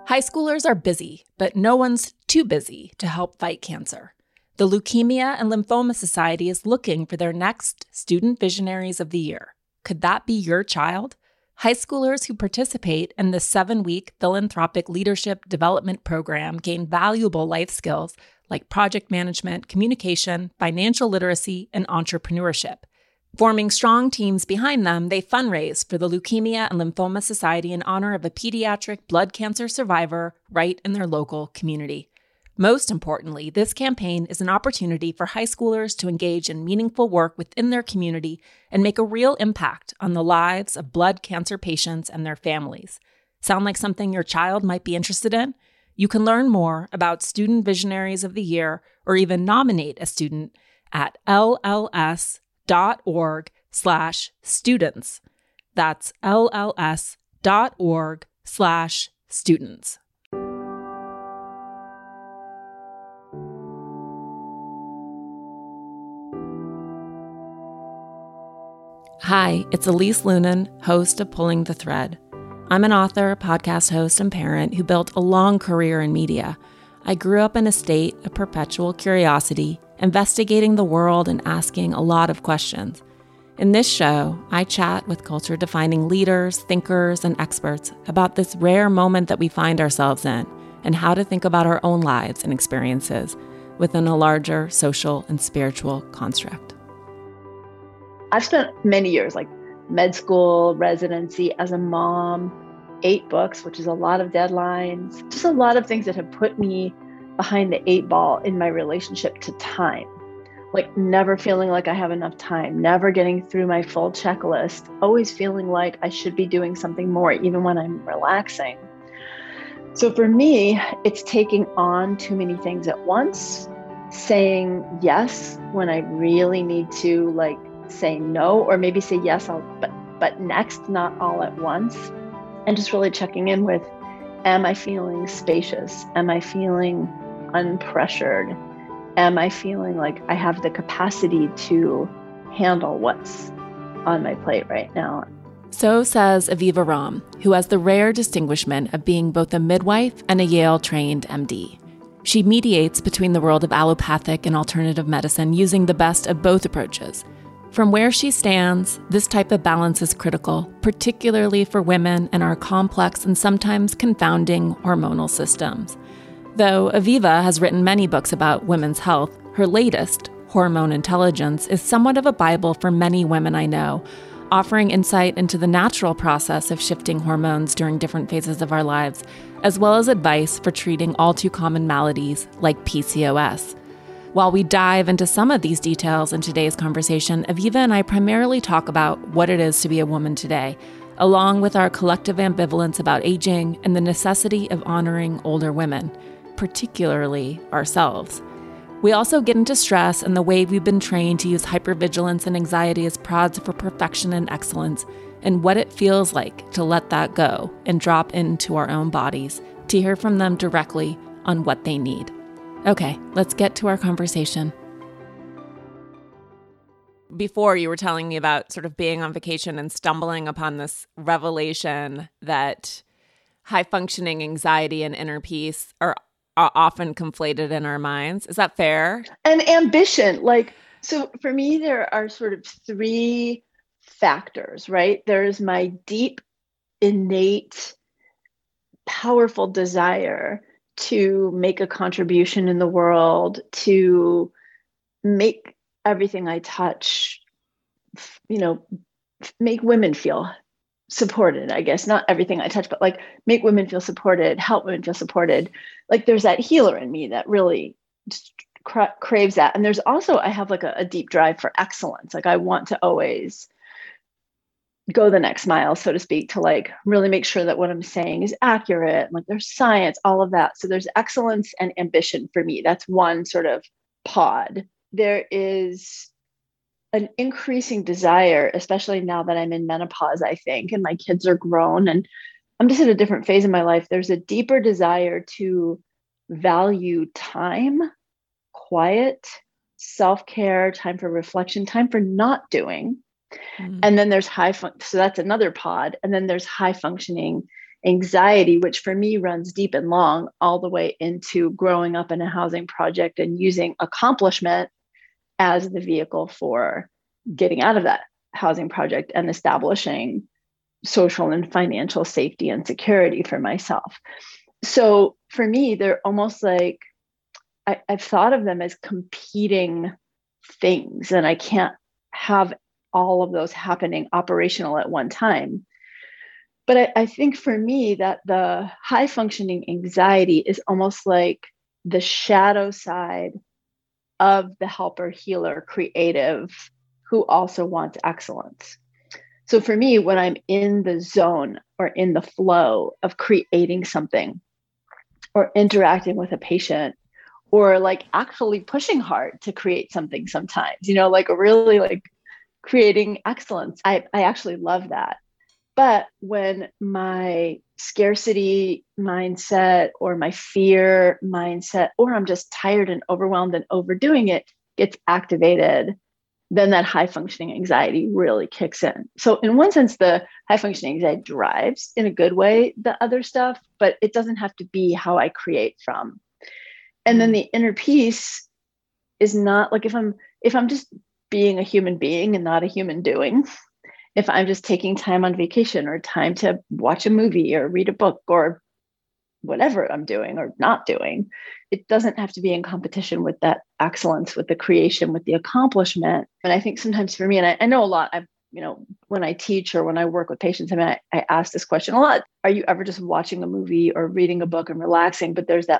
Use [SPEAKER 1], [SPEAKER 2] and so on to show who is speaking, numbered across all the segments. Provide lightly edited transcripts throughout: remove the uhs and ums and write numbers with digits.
[SPEAKER 1] High schoolers are busy, but no one's too busy to help fight cancer. The Leukemia and Lymphoma Society is looking for their next Student Visionaries of the Year. Could that be your child? High schoolers who participate in the 7-week philanthropic leadership development program gain valuable life skills like project management, communication, financial literacy, and entrepreneurship. Forming strong teams behind them, they fundraise for the Leukemia and Lymphoma Society in honor of a pediatric blood cancer survivor right in their local community. Most importantly, this campaign is an opportunity for high schoolers to engage in meaningful work within their community and make a real impact on the lives of blood cancer patients and their families. Sound like something your child might be interested in? You can learn more about Student Visionaries of the Year or even nominate a student at lls.org/students. That's lls.org/students. Hi, it's Elise Lunan, host of Pulling the Thread. I'm an author, podcast host, and parent who built a long career in media. I grew up in a state of perpetual curiosity, investigating the world and asking a lot of questions. In this show, I chat with culture-defining leaders, thinkers, and experts about this rare moment that we find ourselves in and how to think about our own lives and experiences within a larger social and spiritual construct.
[SPEAKER 2] I've spent many years, like med school, residency, as a mom, 8 books, which is a lot of deadlines, just a lot of things that have put me behind the 8 ball in my relationship to time. Like never feeling like I have enough time, never getting through my full checklist, always feeling like I should be doing something more, even when I'm relaxing. So for me, it's taking on too many things at once, saying yes when I really need to say no, or maybe say yes, but next, not all at once. And just really checking in with, am I feeling spacious? Am I feeling unpressured? Am I feeling like I have the capacity to handle what's on my plate right now?
[SPEAKER 1] So says Aviva Romm, who has the rare distinguishment of being both a midwife and a Yale-trained MD. She mediates between the world of allopathic and alternative medicine using the best of both approaches. From where she stands, this type of balance is critical, particularly for women and our complex and sometimes confounding hormonal systems. Though Aviva has written many books about women's health, her latest, Hormone Intelligence, is somewhat of a Bible for many women I know, offering insight into the natural process of shifting hormones during different phases of our lives, as well as advice for treating all too common maladies like PCOS. While we dive into some of these details in today's conversation, Aviva and I primarily talk about what it is to be a woman today, along with our collective ambivalence about aging and the necessity of honoring older women, particularly ourselves. We also get into stress and the way we've been trained to use hypervigilance and anxiety as prods for perfection and excellence, and what it feels like to let that go and drop into our own bodies to hear from them directly on what they need. Okay, let's get to our conversation. Before, you were telling me about sort of being on vacation and stumbling upon this revelation that high-functioning anxiety and inner peace are often conflated in our minds. Is that fair?
[SPEAKER 2] And ambition. So for me, there are sort of 3 factors, right? There's my deep, innate, powerful desire to make a contribution in the world, to make everything I touch, make women feel supported, I guess. Not everything I touch, but make women feel supported, help women feel supported. There's that healer in me that really just craves that. And there's also, I have a deep drive for excellence. I want to always go the next mile, so to speak, to really make sure that what I'm saying is accurate. There's science, all of that. So there's excellence and ambition for me. That's one sort of pod. There is an increasing desire, especially now that I'm in menopause, I think, and my kids are grown and I'm just in a different phase in my life. There's a deeper desire to value time, quiet, self-care, time for reflection, time for not doing. And then there's so that's another pod. And then there's high functioning anxiety, which for me runs deep and long, all the way into growing up in a housing project and using accomplishment as the vehicle for getting out of that housing project and establishing social and financial safety and security for myself. So for me, they're almost like I've thought of them as competing things, and I can't have all of those happening operational at one time. But I think for me that the high functioning anxiety is almost like the shadow side of the helper, healer, creative who also wants excellence. So for me, when I'm in the zone or in the flow of creating something or interacting with a patient or like actually pushing hard to create something sometimes, like really like creating excellence, I actually love that. But when my scarcity mindset or my fear mindset, or I'm just tired and overwhelmed and overdoing it gets activated, then that high functioning anxiety really kicks in. So in one sense, the high functioning anxiety drives in a good way the other stuff, but it doesn't have to be how I create from. And then the inner peace is not like if I'm just being a human being and not a human doing, if I'm just taking time on vacation or time to watch a movie or read a book or whatever I'm doing or not doing, it doesn't have to be in competition with that excellence, with the creation, with the accomplishment. And I think sometimes for me, and I know a lot, when I teach or when I work with patients, I ask this question a lot. Are you ever just watching a movie or reading a book and relaxing, but there's that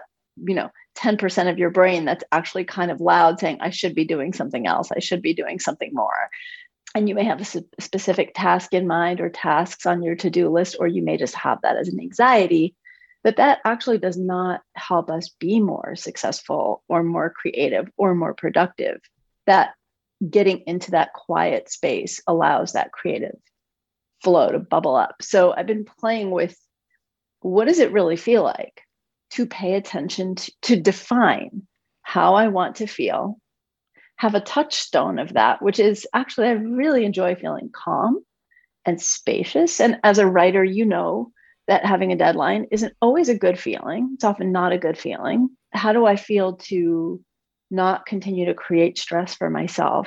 [SPEAKER 2] 10% of your brain that's actually kind of loud saying, I should be doing something else. I should be doing something more. And you may have a specific task in mind or tasks on your to-do list, or you may just have that as an anxiety, but that actually does not help us be more successful or more creative or more productive. That getting into that quiet space allows that creative flow to bubble up. So I've been playing with what does it really feel like to pay attention to define how I want to feel, have a touchstone of that, which is actually, I really enjoy feeling calm and spacious. And as a writer, that having a deadline isn't always a good feeling. It's often not a good feeling. How do I feel to not continue to create stress for myself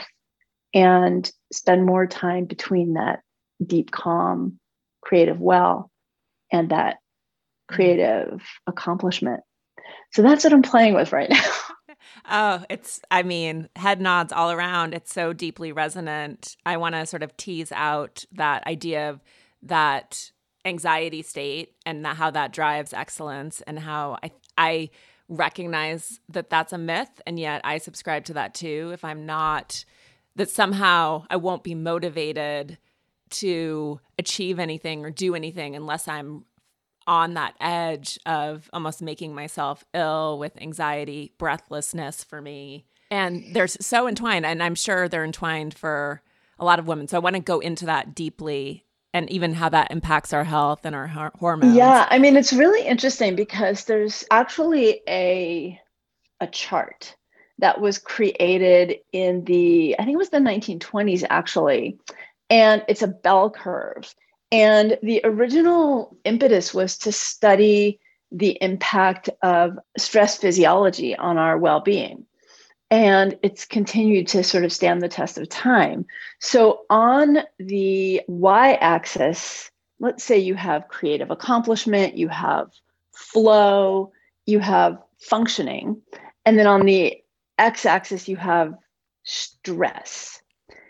[SPEAKER 2] and spend more time between that deep, calm, creative well and that creative accomplishment? So that's what I'm playing with right now.
[SPEAKER 1] Oh, head nods all around. It's so deeply resonant. I want to sort of tease out that idea of that anxiety state and how that drives excellence, and how I recognize that that's a myth. And yet I subscribe to that too. If I'm not, that somehow I won't be motivated to achieve anything or do anything unless I'm on that edge of almost making myself ill with anxiety, breathlessness for me. And they're so entwined, and I'm sure they're entwined for a lot of women. So I want to go into that deeply and even how that impacts our health and our hormones.
[SPEAKER 2] Yeah, it's really interesting because there's actually a chart that was created in I think it was the 1920s actually, and it's a bell curve. And the original impetus was to study the impact of stress physiology on our well-being. And it's continued to sort of stand the test of time. So on the y-axis, let's say you have creative accomplishment, you have flow, you have functioning. And then on the x-axis, you have stress.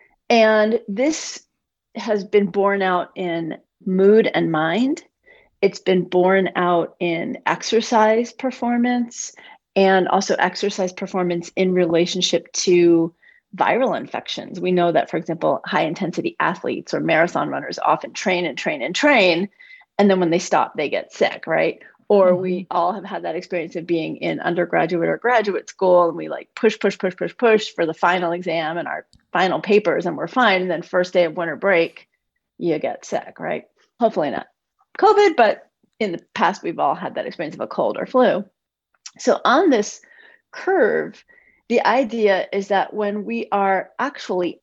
[SPEAKER 2] And this has been borne out in mood and mind. It's been borne out in exercise performance, and also exercise performance in relationship to viral infections. We know that, for example, high intensity athletes or marathon runners often train and train and train. And then when they stop, they get sick, right? Or we all have had that experience of being in undergraduate or graduate school, and we like push for the final exam and our final papers, and we're fine. And then first day of winter break, you get sick, right? Hopefully not COVID, but in the past, we've all had that experience of a cold or flu. So on this curve, the idea is that when we are actually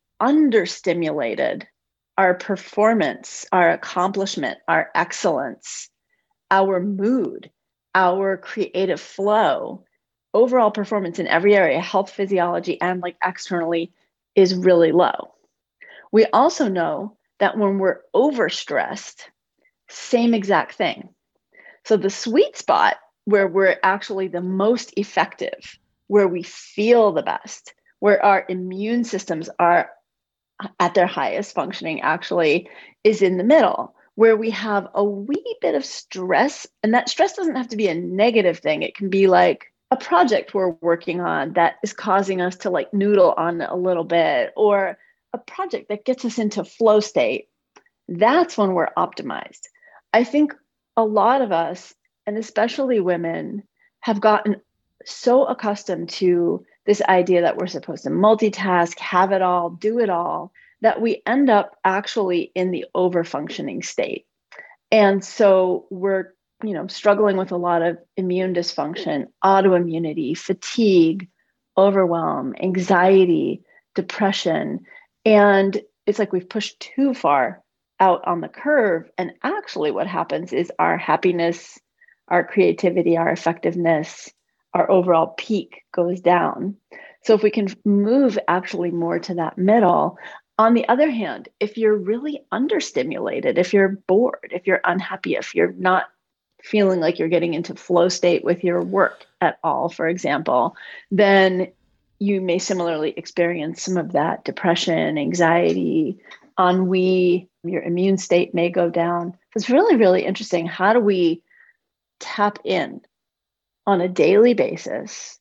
[SPEAKER 2] understimulated, our performance, our accomplishment, our excellence our mood, our creative flow, overall performance in every area, health, physiology, and like externally, is really low. We also know that when we're overstressed, same exact thing. So the sweet spot where we're actually the most effective, where we feel the best, where our immune systems are at their highest functioning actually, is in the middle, where we have a wee bit of stress. And that stress doesn't have to be a negative thing. It can be like a project we're working on that is causing us to like noodle on it a little bit, or a project that gets us into flow state. That's when we're optimized. I think a lot of us, and especially women, have gotten so accustomed to this idea that we're supposed to multitask, have it all, do it all, that we end up actually in the overfunctioning state. And so we're, struggling with a lot of immune dysfunction, autoimmunity, fatigue, overwhelm, anxiety, depression. And it's like we've pushed too far out on the curve. And actually what happens is our happiness, our creativity, our effectiveness, our overall peak goes down. So if we can move actually more to that middle. On the other hand, if you're really understimulated, if you're bored, if you're unhappy, if you're not feeling like you're getting into flow state with your work at all, for example, then you may similarly experience some of that depression, anxiety, ennui. Your immune state may go down. It's really, really interesting. How do we tap in on a daily basis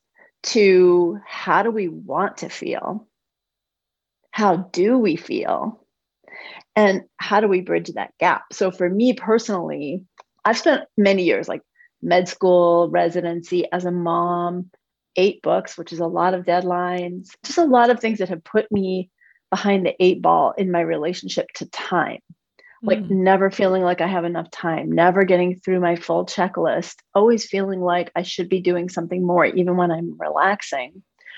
[SPEAKER 2] to how do we want to feel? How do we feel? And how do we bridge that gap? So for me personally, I've spent many years like med school, residency, as a mom, 8 books, which is a lot of deadlines, just a lot of things that have put me behind the 8 ball in my relationship to time. Like never feeling like I have enough time, never getting through my full checklist, always feeling like I should be doing something more, even when I'm relaxing.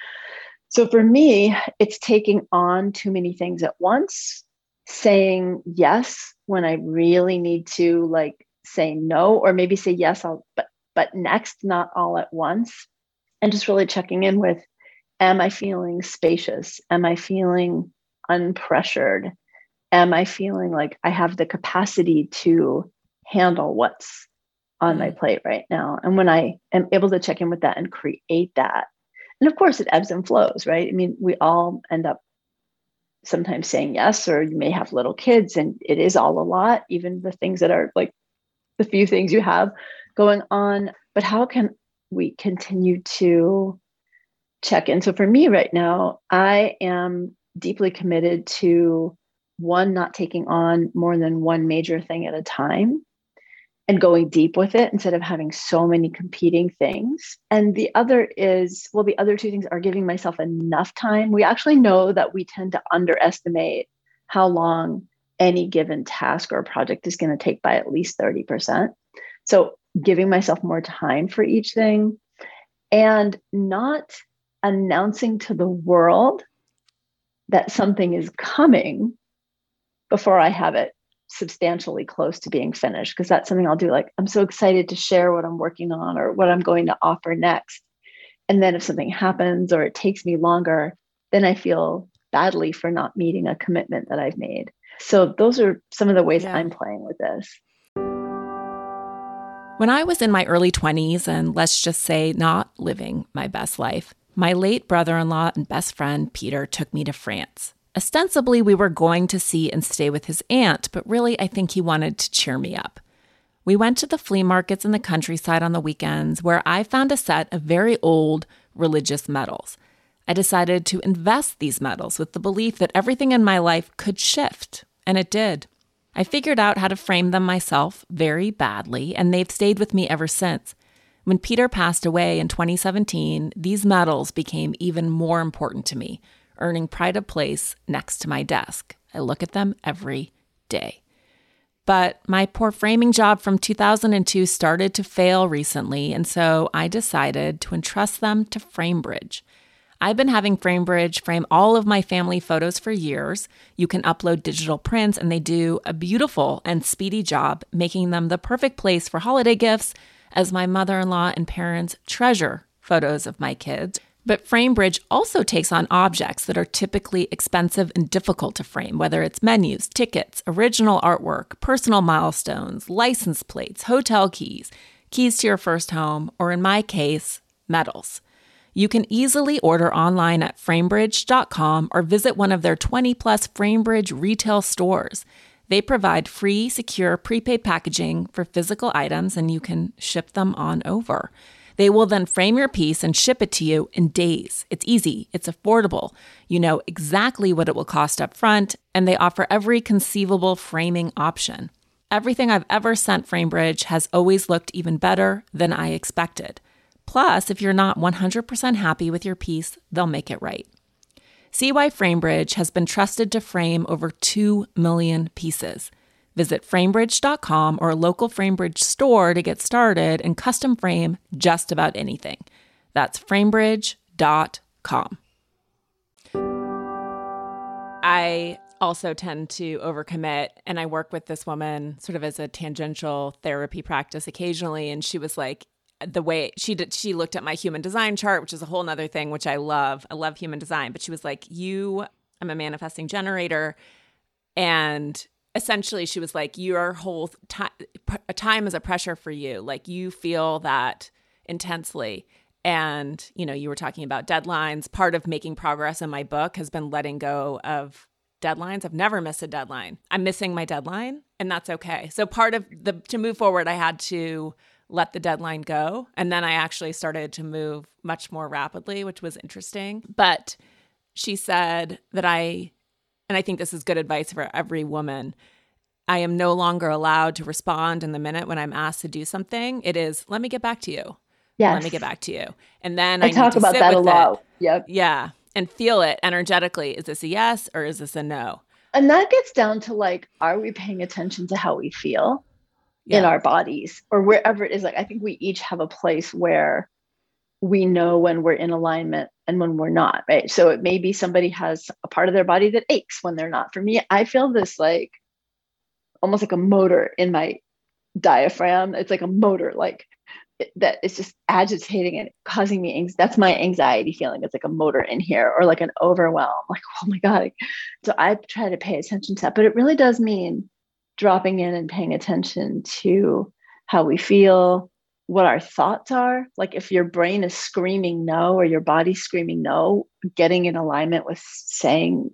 [SPEAKER 2] So for me, it's taking on too many things at once, saying yes when I really need to like say no, or maybe say yes, but next, not all at once. And just really checking in with, am I feeling spacious? Am I feeling unpressured? Am I feeling like I have the capacity to handle what's on my plate right now? And when I am able to check in with that and create that, and of course it ebbs and flows, right? I mean, we all end up sometimes saying yes, or you may have little kids and it is all a lot, even the things that are like the few things you have going on. But how can we continue to check in? So for me right now, I am deeply committed to one, not taking on more than one major thing at a time and going deep with it instead of having so many competing things. And the other is, well, the other two things are giving myself enough time. We actually know that we tend to underestimate how long any given task or project is going to take by at least 30%. So giving myself more time for each thing and not announcing to the world that something is coming before I have it substantially close to being finished. Because that's something I'll do. Like, I'm so excited to share what I'm working on or what I'm going to offer next. And then if something happens or it takes me longer, then I feel badly for not meeting a commitment that I've made. So those are some of the ways I'm playing with this.
[SPEAKER 1] When I was in my early 20s, and let's just say not living my best life, my late brother-in-law and best friend, Peter, took me to France. Ostensibly, we were going to see and stay with his aunt, but really, I think he wanted to cheer me up. We went to the flea markets in the countryside on the weekends, where I found a set of very old religious medals. I decided to invest these medals with the belief that everything in my life could shift, and it did. I figured out how to frame them myself very badly, and they've stayed with me ever since. When Peter passed away in 2017, these medals became even more important to me, earning pride of place next to my desk. I look at them every day. But my poor framing job from 2002 started to fail recently, and so I decided to entrust them to FrameBridge. I've been having FrameBridge frame all of my family photos for years. You can upload digital prints, and they do a beautiful and speedy job, making them the perfect place for holiday gifts, as my mother-in-law and parents treasure photos of my kids. But FrameBridge also takes on objects that are typically expensive and difficult to frame, whether it's menus, tickets, original artwork, personal milestones, license plates, hotel keys, keys to your first home, or in my case, medals. You can easily order online at framebridge.com or visit one of their 20-plus FrameBridge retail stores. They provide free, secure, prepaid packaging for physical items, and you can ship them on over. They will then frame your piece and ship it to you in days. It's easy. It's affordable. You know exactly what it will cost up front, and they offer every conceivable framing option. Everything I've ever sent FrameBridge has always looked even better than I expected. Plus, if you're not 100% happy with your piece, they'll make it right. See why FrameBridge has been trusted to frame over 2 million pieces. Visit framebridge.com or a local FrameBridge store to get started and custom frame just about anything. That's framebridge.com. I also tend to overcommit, and I work with this woman sort of as a tangential therapy practice occasionally, and she was like, the way she looked at my human design chart, which is a whole nother thing, which I love. I love human design. But she was like, I'm a manifesting generator. And essentially she was like, your whole time is a pressure for you. Like you feel that intensely. And, you were talking about deadlines. Part of making progress in my book has been letting go of deadlines. I've never missed a deadline. I'm missing my deadline, and that's okay. So part of to move forward, I had to let the deadline go. And then I actually started to move much more rapidly, which was interesting. But she said that and I think this is good advice for every woman, I am no longer allowed to respond in the minute when I'm asked to do something. It is, let me get back to you.
[SPEAKER 2] Yes.
[SPEAKER 1] Let me get back to you. And then I
[SPEAKER 2] talk
[SPEAKER 1] need to
[SPEAKER 2] about
[SPEAKER 1] sit
[SPEAKER 2] that
[SPEAKER 1] with
[SPEAKER 2] a lot.
[SPEAKER 1] it.
[SPEAKER 2] Yep.
[SPEAKER 1] Yeah. And feel it energetically. Is this a yes or is this a no?
[SPEAKER 2] And that gets down to like, are we paying attention to how we feel in our bodies or wherever it is? Like, I think we each have a place where we know when we're in alignment and when we're not, right? So it may be somebody has a part of their body that aches when they're not. For me, I feel this like almost like a motor in my diaphragm. It's like a motor, like that is just agitating and causing me that's my anxiety feeling. It's like a motor in here, or like an overwhelm, like, oh my God. So I try to pay attention to that, but it really does mean dropping in and paying attention to how we feel, what our thoughts are. Like if your brain is screaming no, or your body's screaming no, getting in alignment with saying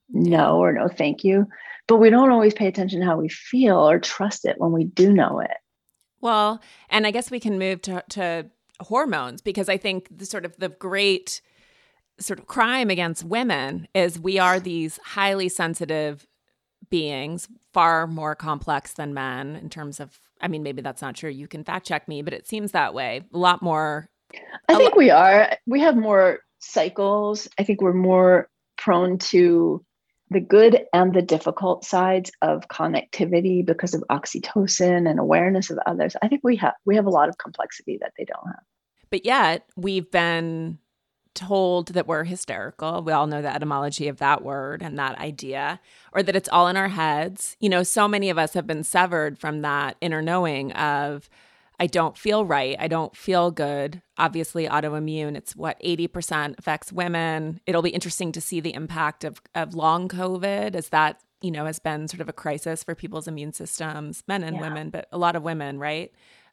[SPEAKER 2] no or no thank you. But we don't always pay attention to how we feel or trust it when we do know it.
[SPEAKER 1] Well, and I guess we can move to hormones, because I think the great sort of crime against women is we are these highly sensitive beings, far more complex than men in terms of, I mean, maybe that's not true. You can fact check me, but it seems that way. A lot more.
[SPEAKER 2] I think we are. We have more cycles. I think we're more prone to the good and the difficult sides of connectivity because of oxytocin and awareness of others. I think we have a lot of complexity that they don't have.
[SPEAKER 1] But yet we've been told that we're hysterical. We all know the etymology of that word and that idea, or that it's all in our heads. So many of us have been severed from that inner knowing of, I don't feel right. I don't feel good. Obviously, autoimmune, it's 80% affects women. It'll be interesting to see the impact of long COVID, as that, has been sort of a crisis for people's immune systems, men and women, but a lot of women, right?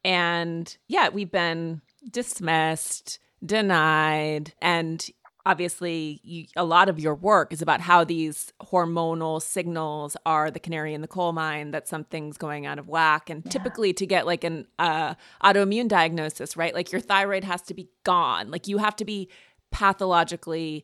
[SPEAKER 1] And we've been dismissed, denied, and obviously a lot of your work is about how these hormonal signals are the canary in the coal mine, that something's going out of whack. And typically to get like an autoimmune diagnosis, right? Like your thyroid has to be gone. Like you have to be pathologically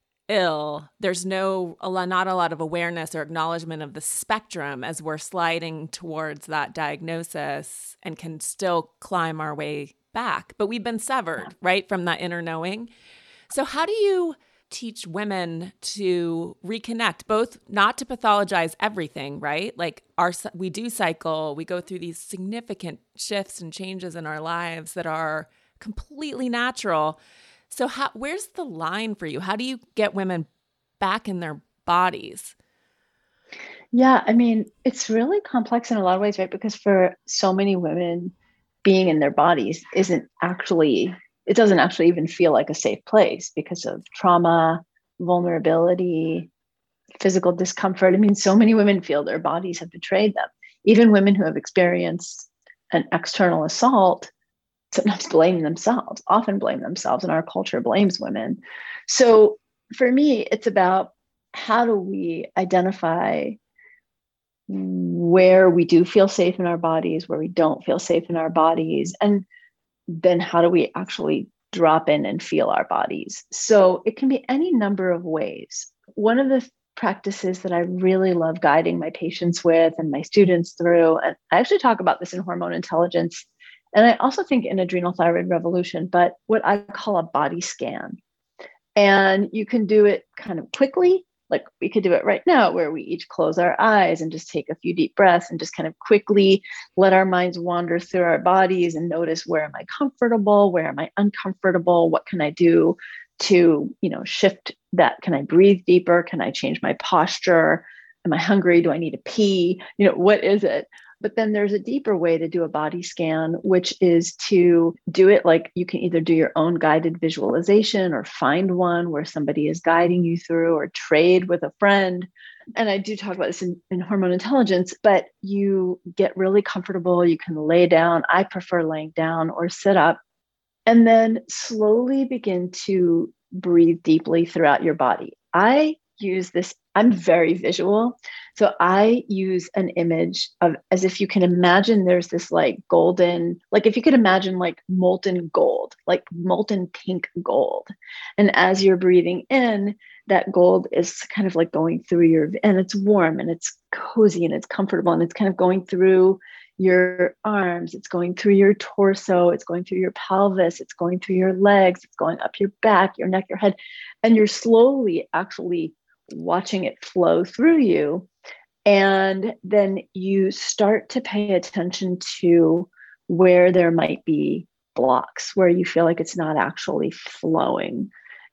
[SPEAKER 1] ill. There's not a lot of awareness or acknowledgement of the spectrum as we're sliding towards that diagnosis and can still climb our way back. But we've been severed, right, from that inner knowing. So how do you teach women to reconnect, both not to pathologize everything, right? Like we do cycle, we go through these significant shifts and changes in our lives that are completely natural. So where's the line for you? How do you get women back in their bodies?
[SPEAKER 2] Yeah, I mean, it's really complex in a lot of ways, right? Because for so many women, being in their bodies it doesn't actually even feel like a safe place because of trauma, vulnerability, physical discomfort. I mean, so many women feel their bodies have betrayed them. Even women who have experienced an external assault sometimes often blame themselves, and our culture blames women. So for me, it's about how do we identify where we do feel safe in our bodies, where we don't feel safe in our bodies, and then how do we actually drop in and feel our bodies? So it can be any number of ways. One of the practices that I really love guiding my patients with and my students through, and I actually talk about this in Hormone Intelligence, and I also think in Adrenal Thyroid Revolution, but what I call a body scan. And you can do it kind of quickly. Like we could do it right now where we each close our eyes and just take a few deep breaths and just kind of quickly let our minds wander through our bodies and notice, where am I comfortable? Where am I uncomfortable? What can I do to, shift that? Can I breathe deeper? Can I change my posture? Am I hungry? Do I need to pee? What is it? But then there's a deeper way to do a body scan, which is to do it like you can either do your own guided visualization or find one where somebody is guiding you through, or trade with a friend. And I do talk about this in Hormone Intelligence, but you get really comfortable. You can lay down. I prefer laying down or sit up, and then slowly begin to breathe deeply throughout your body. I use this. I'm very visual. So I use an image of, as if you can imagine there's this like golden, like if you could imagine like molten gold, like molten pink gold. And as you're breathing in, that gold is kind of like going through and it's warm and it's cozy and it's comfortable and it's kind of going through your arms, it's going through your torso, it's going through your pelvis, it's going through your legs, it's going up your back, your neck, your head. And you're slowly actually watching it flow through you. And then you start to pay attention to where there might be blocks, where you feel like it's not actually flowing.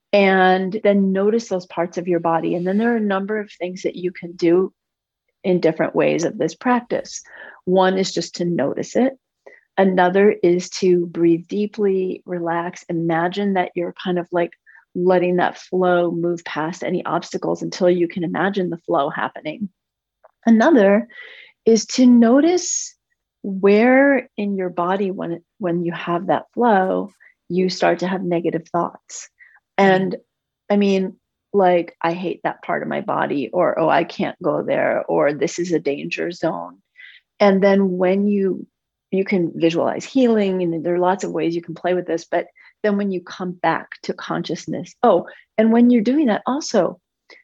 [SPEAKER 2] And then notice those parts of your body. And then there are a number of things that you can do in different ways of this practice. One is just to notice it. Another is to breathe deeply, relax, imagine that you're kind of like letting that flow move past any obstacles until you can imagine the flow happening. Another is to notice where in your body, when you have that flow, you start to have negative thoughts. And I mean, like, I hate that part of my body, or, oh, I can't go there, or this is a danger zone. And then when you can visualize healing, and there are lots of ways you can play with this, but then when you come back to consciousness, and when you're doing that, also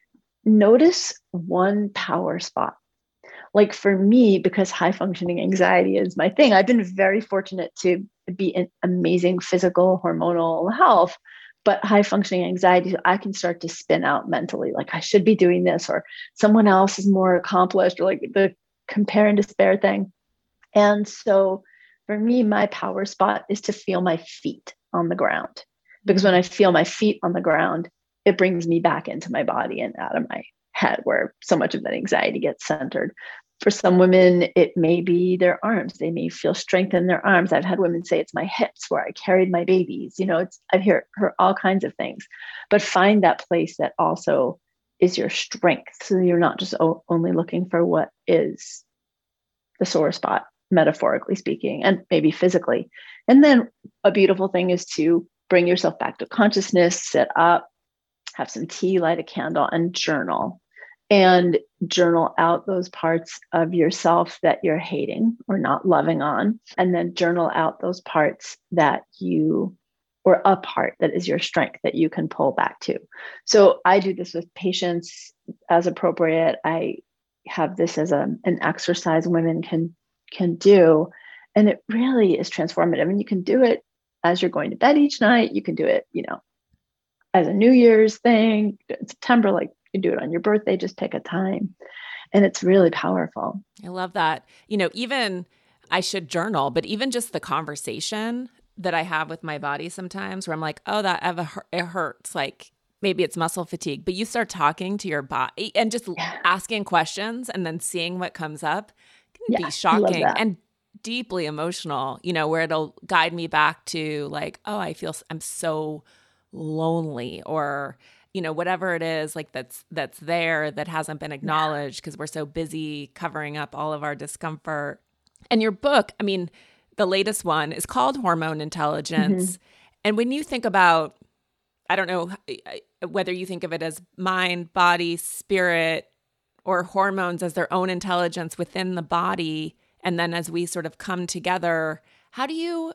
[SPEAKER 2] notice one power spot. Like for me, because high functioning anxiety is my thing, I've been very fortunate to be in amazing physical hormonal health, but high functioning anxiety, I can start to spin out mentally, like I should be doing this, or someone else is more accomplished, or like the compare and despair thing. And so for me, my power spot is to feel my feet on the ground, because when I feel my feet on the ground, it brings me back into my body and out of my head, where so much of that anxiety gets centered. For some women, it may be their arms. They may feel strength in their arms. I've had women say it's my hips where I carried my babies. I've heard all kinds of things, but find that place that also is your strength. So you're not just only looking for what is the sore spot, metaphorically speaking, and maybe physically. And then a beautiful thing is to bring yourself back to consciousness, sit up, have some tea, light a candle, and journal. And journal out those parts of yourself that you're hating or not loving on. And then journal out those parts or a part that is your strength that you can pull back to. So I do this with patients as appropriate. I have this as an exercise women can do. And it really is transformative. I mean, you can do it as you're going to bed each night. You can do it, as a New Year's thing in September, like you do it on your birthday, just pick a time. And it's really powerful.
[SPEAKER 1] I love that. Even I should journal, but even just the conversation that I have with my body sometimes where I'm like, oh, it hurts. Like maybe it's muscle fatigue, but you start talking to your body and just
[SPEAKER 2] Yeah.
[SPEAKER 1] asking questions and then seeing what comes up can be
[SPEAKER 2] Yes, I love
[SPEAKER 1] shocking
[SPEAKER 2] that.
[SPEAKER 1] and deeply emotional, where it'll guide me back to like, oh, I'm so lonely, or whatever it is like that's there that hasn't been
[SPEAKER 2] Yeah.
[SPEAKER 1] acknowledged because we're so busy covering up all of our discomfort. And your book, I mean, the latest one is called Hormone
[SPEAKER 2] Mhm.
[SPEAKER 1] Intelligence. And when you think about, I don't know whether you think of it as mind, body, spirit, or hormones as their own intelligence within the body, and then as we sort of come together, how do you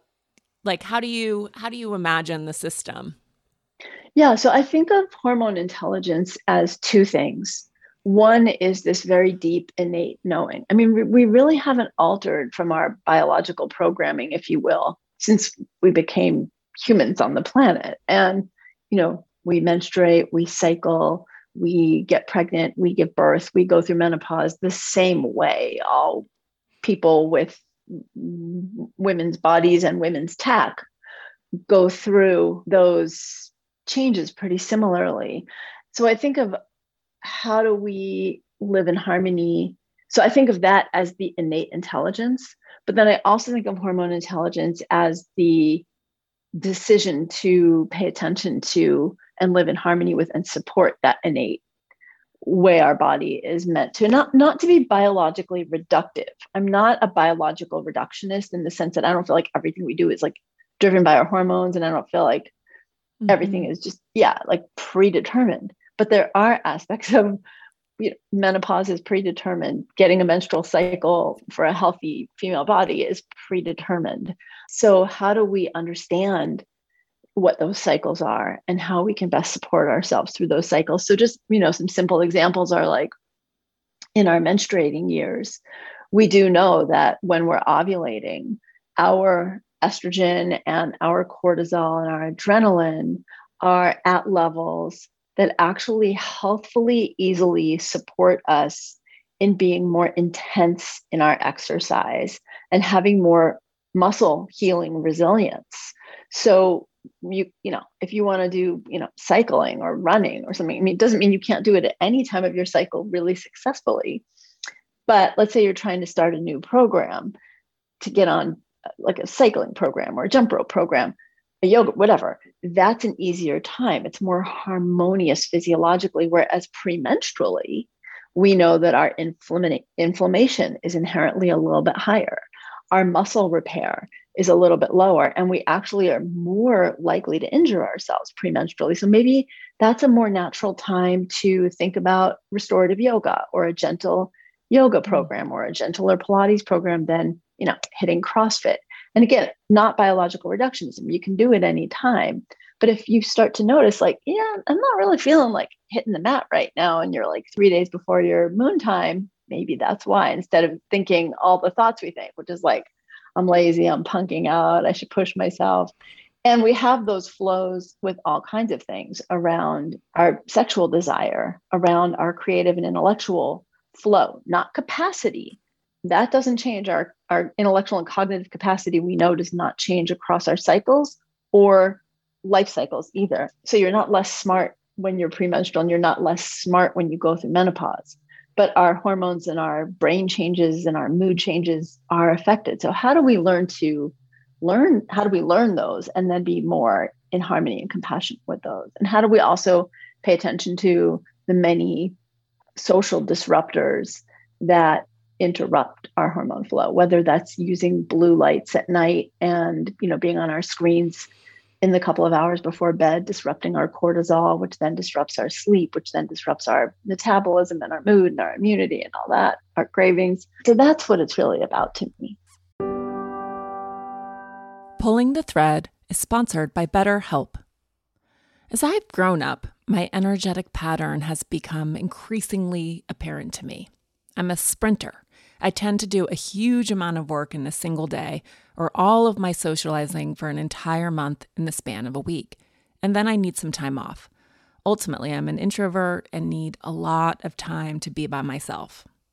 [SPEAKER 1] imagine the system?
[SPEAKER 2] Yeah, so I think of hormone intelligence as two things. One is this very deep innate knowing. I mean, we really haven't altered from our biological programming, if you will, since we became humans on the planet. And, we menstruate, we cycle, we get pregnant, we give birth, we go through menopause the same way. All people with women's bodies and women's tech go through those changes pretty similarly. So I think of how do we live in harmony? So I think of that as the innate intelligence, but then I also think of hormone intelligence as the decision to pay attention to and live in harmony with and support that innate way our body is meant to, not to be biologically reductive. I'm not a biological reductionist in the sense that I don't feel like everything we do is like driven by our hormones, and I don't feel like everything is just like predetermined. But there are aspects of menopause is predetermined. Getting a menstrual cycle for a healthy female body is predetermined. So how do we understand what those cycles are and how we can best support ourselves through those cycles? So just, some simple examples are like in our menstruating years, we do know that when we're ovulating, our estrogen and our cortisol and our adrenaline are at levels that actually healthfully, easily support us in being more intense in our exercise and having more muscle healing resilience. So if you want to do, cycling or running or something, I mean, it doesn't mean you can't do it at any time of your cycle really successfully. But let's say you're trying to start a new program to get on like a cycling program or a jump rope program, a yoga, whatever. That's an easier time. It's more harmonious physiologically, whereas premenstrually, we know that our inflammation is inherently a little bit higher. Our muscle repair is a little bit lower, and we actually are more likely to injure ourselves premenstrually. So maybe that's a more natural time to think about restorative yoga or a gentle yoga program or a gentler Pilates program than, hitting CrossFit. And again, not biological reductionism. You can do it anytime. But if you start to notice, like, I'm not really feeling like hitting the mat right now, and you're like 3 days before your moon time, maybe that's why, instead of thinking all the thoughts we think, which is like, I'm lazy, I'm punking out, I should push myself. And we have those flows with all kinds of things around our sexual desire, around our creative and intellectual flow, not capacity. That doesn't change. Our intellectual and cognitive capacity, we know, does not change across our cycles or life cycles either. So you're not less smart when you're premenstrual, and you're not less smart when you go through menopause. But our hormones and our brain changes and our mood changes are affected. So how do we learn those and then be more in harmony and compassion with those? And how do we also pay attention to the many social disruptors that interrupt our hormone flow, whether that's using blue lights at night and, being on our screens in the couple of hours before bed, disrupting our cortisol, which then disrupts our sleep, which then disrupts our metabolism and our mood and our immunity and all that, our cravings. So that's what it's really about to me.
[SPEAKER 1] Pulling the Thread is sponsored by BetterHelp. As I've grown up, my energetic pattern has become increasingly apparent to me. I'm a sprinter. I tend to do a huge amount of work in a single day, or all of my socializing for an entire month in the span of a week. And then I need some time off. Ultimately, I'm an introvert and need a lot of time to be by myself.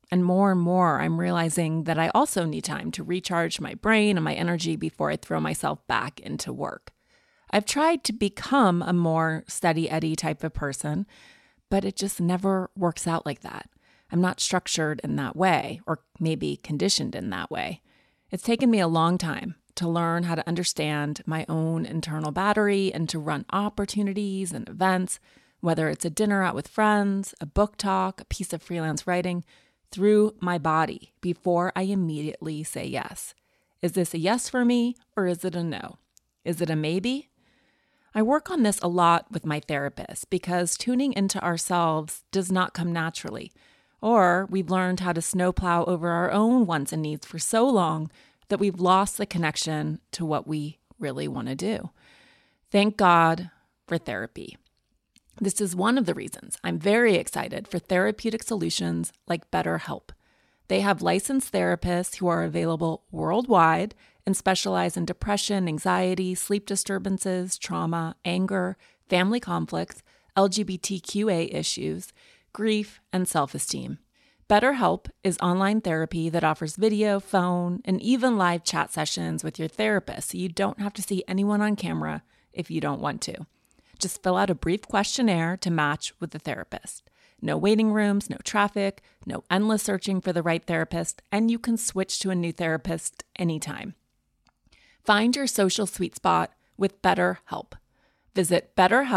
[SPEAKER 1] And more, I'm realizing that I also need time to recharge my brain and my energy before I throw myself back into work. I've tried to become a more steady Eddie type of person, but it just never works out like that. I'm not structured in that way, or maybe conditioned in that way. It's taken me a long time to learn how to understand my own internal battery and to run opportunities and events, whether it's a dinner out with friends, a book talk, a piece of freelance writing, through my body before I immediately say yes. Is this a yes for me, or is it a no? Is it a maybe? I work on this a lot with my therapist because tuning into ourselves does not come naturally. Or we've learned how to snowplow over our own wants and needs for so long that we've lost the connection to what we really want to do. Thank God for therapy. This is one of the reasons I'm very excited for therapeutic solutions like BetterHelp. They have licensed therapists who are available worldwide and specialize in depression, anxiety, sleep disturbances, trauma, anger, family conflicts, LGBTQA issues, grief, and self-esteem. BetterHelp is online therapy that offers video, phone, and even live chat sessions with your therapist, so you don't have to see anyone on camera if you don't want to. Just fill out a brief questionnaire to match with the therapist. No waiting rooms, no traffic, no endless searching for the right therapist, and you can switch to a new therapist anytime. Find your social sweet spot with BetterHelp. Visit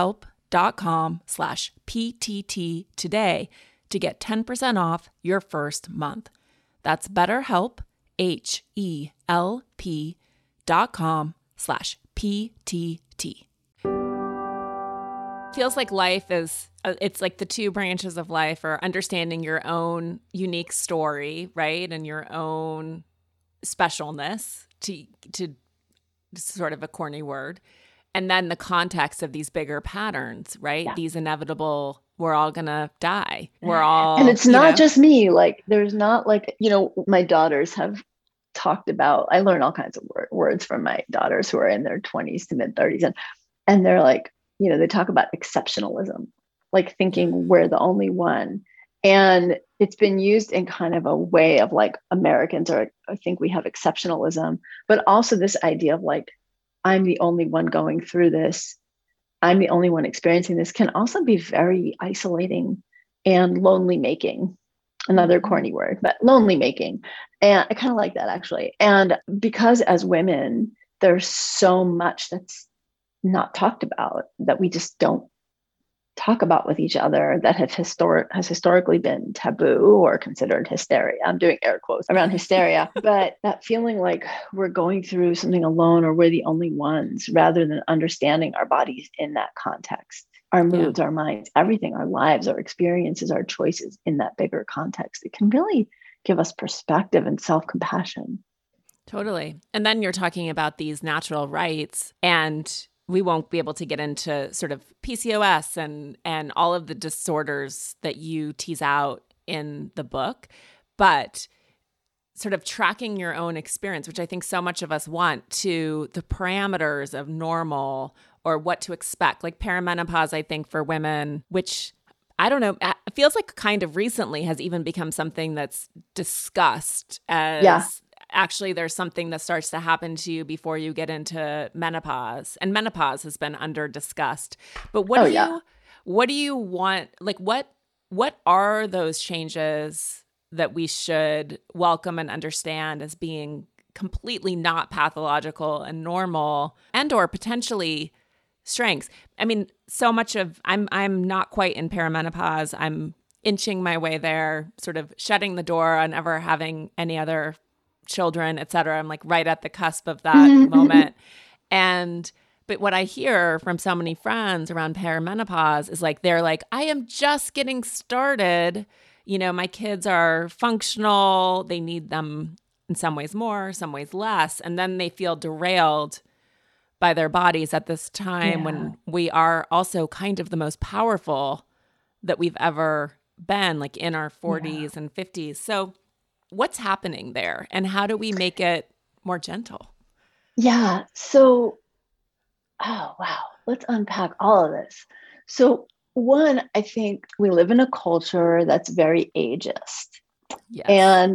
[SPEAKER 1] betterhelp.com/PTT today to get 10% off your first month. That's BetterHelp, HELP.com/PTT. Feels like life is, it's like the two branches of life are understanding your own unique story, right? And your own specialness, to sort of a corny word. And then the context of these bigger patterns, right?
[SPEAKER 2] Yeah.
[SPEAKER 1] These inevitable, we're all going to die. We're all,
[SPEAKER 2] and it's not just me. Like, there's not like, my daughters have talked about, I learn all kinds of words from my daughters who are in their 20s to mid 30s. And they're like, they talk about exceptionalism, like thinking we're the only one. And it's been used in kind of a way of like Americans I think we have exceptionalism, but also this idea of like, I'm the only one going through this. I'm the only one experiencing this can also be very isolating and lonely making. Another corny word, but lonely making. And I kind of like that actually. And because as women, there's so much that's not talked about that we just don't talk about with each other that has historically been taboo or considered hysteria. I'm doing air quotes around hysteria, but that feeling like we're going through something alone or we're the only ones, rather than understanding our bodies in that context, our moods, our minds, everything, our lives, our experiences, our choices in that bigger context, it can really give us perspective and self-compassion.
[SPEAKER 1] Totally. And then you're talking about these natural rights, and we won't be able to get into sort of PCOS and all of the disorders that you tease out in the book, but sort of tracking your own experience, which I think so much of us want, to the parameters of normal or what to expect, like perimenopause, I think, for women, which I don't know, it feels like kind of recently has even become something that's discussed as actually there's something that starts to happen to you before you get into menopause. And menopause has been under discussed. But what do you want? Like what are those changes that we should welcome and understand as being completely not pathological and normal, and or potentially strengths? I mean, so much of I'm not quite in perimenopause. I'm inching my way there, sort of shutting the door on ever having any other children, et cetera. I'm like right at the cusp of that moment. But what I hear from so many friends around perimenopause is like, they're like, I am just getting started. My kids are functional. They need them in some ways more, some ways less. And then they feel derailed by their bodies at this time when we are also kind of the most powerful that we've ever been, like in our 40s and 50s. So what's happening there, and how do we make it more gentle?
[SPEAKER 2] Yeah. So, oh, wow. Let's unpack all of this. So, one, I think we live in a culture that's very ageist.
[SPEAKER 1] Yes.
[SPEAKER 2] And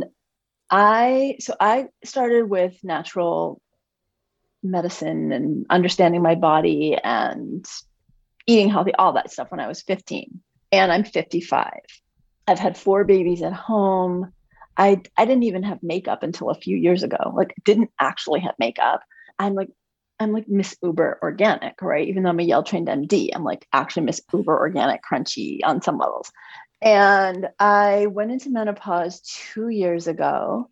[SPEAKER 2] I started with natural medicine and understanding my body and eating healthy, all that stuff when I was 15. And I'm 55. I've had 4 babies at home. I didn't even have makeup until a few years ago. Like, didn't actually have makeup. I'm like I'm like Miss Uber Organic, right? Even though I'm a Yale trained MD, I'm like actually Miss Uber Organic crunchy on some levels. And I went into menopause 2 years ago.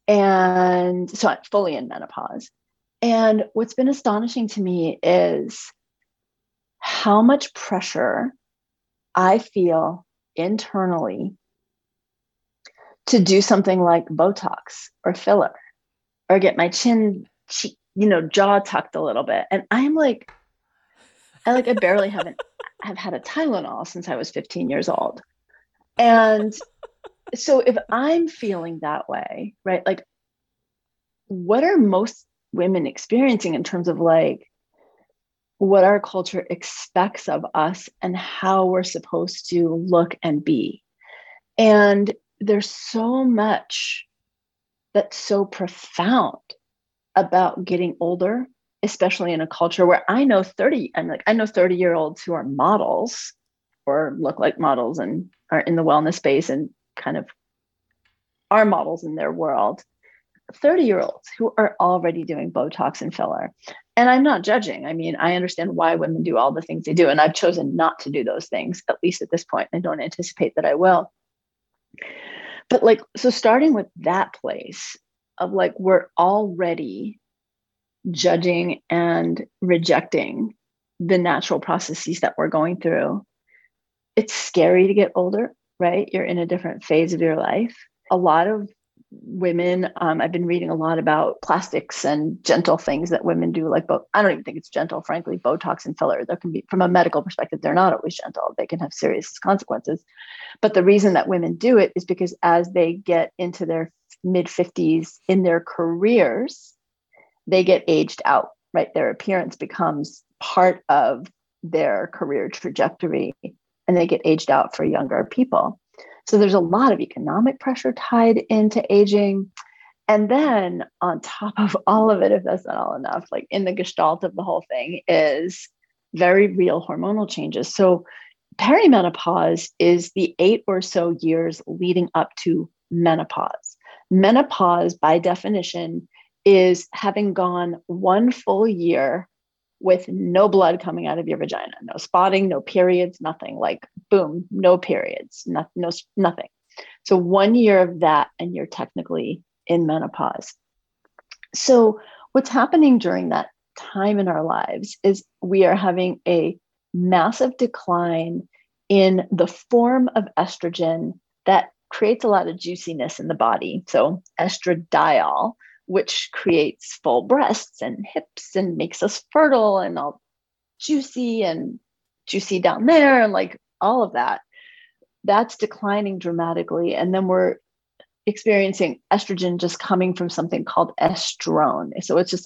[SPEAKER 2] And so I'm fully in menopause. And what's been astonishing to me is how much pressure I feel internally to do something like Botox or filler or get my jaw tucked a little bit. And I'm like, I barely have had a Tylenol since I was 15 years old. And so if I'm feeling that way, right? Like, what are most women experiencing in terms of like what our culture expects of us and how we're supposed to look and be? And there's so much that's so profound about getting older, especially in a culture where I know 30-year-olds who are models or look like models and are in the wellness space and kind of are models in their world. 30-year-olds who are already doing Botox and filler. And I'm not judging. I mean, I understand why women do all the things they do. And I've chosen not to do those things, at least at this point. I don't anticipate that I will. But like, so starting with that place of like, we're already judging and rejecting the natural processes that we're going through. It's scary to get older, right? You're in a different phase of your life. A lot of women, I've been reading a lot about plastics and gentle things that women do, like, I don't even think it's gentle, frankly, Botox and filler. There can be, from a medical perspective, they're not always gentle. They can have serious consequences. But the reason that women do it is because as they get into their mid 50s in their careers, they get aged out, right? Their appearance becomes part of their career trajectory and they get aged out for younger people. So there's a lot of economic pressure tied into aging. And then on top of all of it, if that's not all enough, like in the gestalt of the whole thing is very real hormonal changes. So perimenopause is the 8 or so years leading up to menopause. Menopause, by definition, is having gone 1 full year with no blood coming out of your vagina, no spotting, no periods, nothing. Like, boom, no periods, nothing. So 1 year of that, and you're technically in menopause. So what's happening during that time in our lives is we are having a massive decline in the form of estrogen that creates a lot of juiciness in the body. So estradiol, which creates full breasts and hips and makes us fertile and all juicy down there and like all of that, that's declining dramatically. And then we're experiencing estrogen just coming from something called estrone. So it's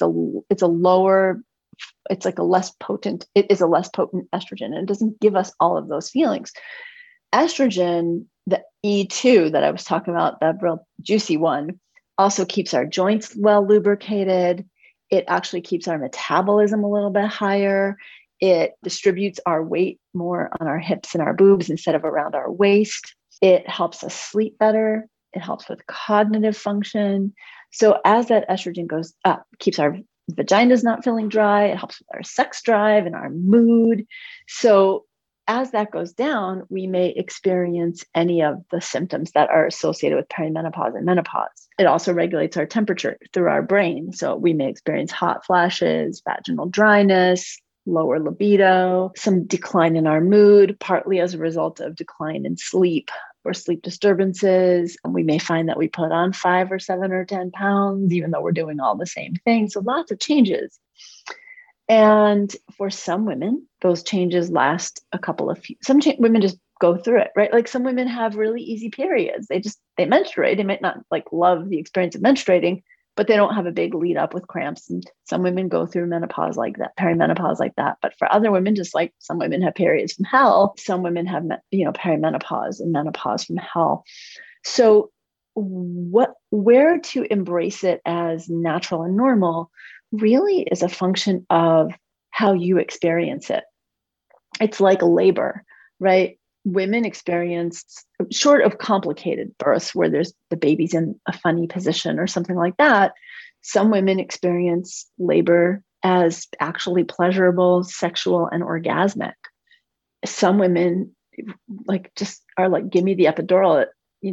[SPEAKER 2] like a less potent, it is a less potent estrogen, and it doesn't give us all of those feelings. Estrogen, the E2 that I was talking about, that real juicy one, also keeps our joints well lubricated. It actually keeps our metabolism a little bit higher. It distributes our weight more on our hips and our boobs instead of around our waist. It helps us sleep better. It helps with cognitive function. So as that estrogen goes up, keeps our vaginas not feeling dry. It helps with our sex drive and our mood. So as that goes down, we may experience any of the symptoms that are associated with perimenopause and menopause. It also regulates our temperature through our brain. So we may experience hot flashes, vaginal dryness, lower libido, some decline in our mood, partly as a result of decline in sleep or sleep disturbances. And we may find that we put on 5 or 7 or 10 pounds, even though we're doing all the same thing. So lots of changes. And for some women, those changes last women just go through it, right? Like some women have really easy periods. They menstruate. They might not like love the experience of menstruating, but they don't have a big lead up with cramps. And some women go through menopause like that, perimenopause like that. But for other women, just like some women have periods from hell, some women have, perimenopause and menopause from hell. So where to embrace it as natural and normal really is a function of how you experience it. It's like labor, right? Women experience, short of complicated births where there's the baby's in a funny position or something like that, some women experience labor as actually pleasurable, sexual, and orgasmic. Some women just are like, give me the epidural at,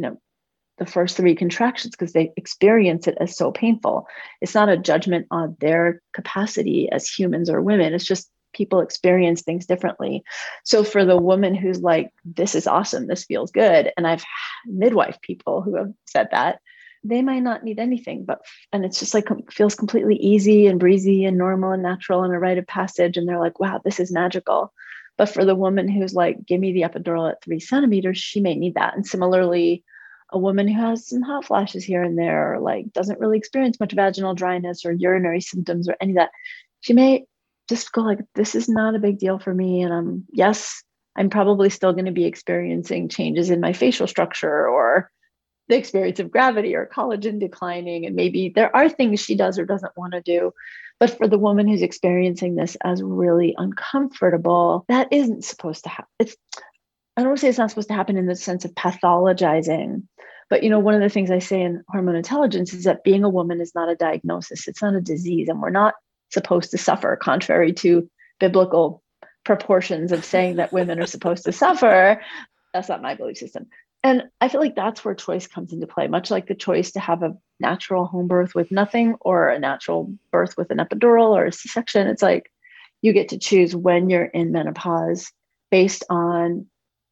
[SPEAKER 2] the first 3 contractions, because they experience it as so painful. It's not a judgment on their capacity as humans or women. It's just people experience things differently. So for the woman who's like, this is awesome, this feels good, and I've midwife people who have said that, they might not need anything, and it's just like feels completely easy and breezy and normal and natural and a rite of passage. And they're like, wow, this is magical. But for the woman who's like, give me the epidural at 3 centimeters, she may need that. And similarly, a woman who has some hot flashes here and there, or like doesn't really experience much vaginal dryness or urinary symptoms or any of that, she may just go like, this is not a big deal for me. And I'm probably still going to be experiencing changes in my facial structure or the experience of gravity or collagen declining. And maybe there are things she does or doesn't want to do. But for the woman who's experiencing this as really uncomfortable, that isn't supposed to happen. I don't want to say it's not supposed to happen in the sense of pathologizing, but one of the things I say in Hormone Intelligence is that being a woman is not a diagnosis. It's not a disease, and we're not supposed to suffer, contrary to biblical proportions of saying that women are supposed to suffer. That's not my belief system. And I feel like that's where choice comes into play, much like the choice to have a natural home birth with nothing or a natural birth with an epidural or a C-section. It's like you get to choose when you're in menopause based on